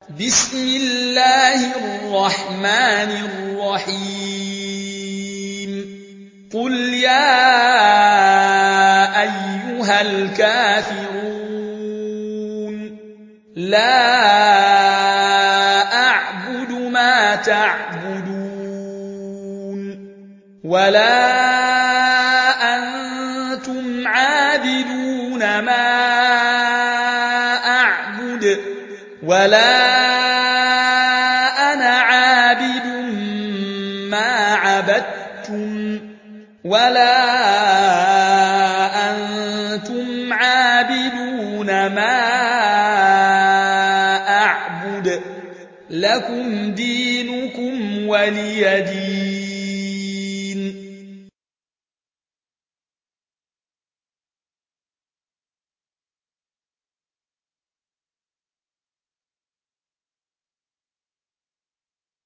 بسم الله الرحمن الرحيم قل يا أيها الكافرون لا أعبد ما تعبدون ولا أنتم عابدون ما أعبد ولا أنا عابد ما عبدتم ولا أنتم عابدون ما أعبد لكم دينكم ولي دين.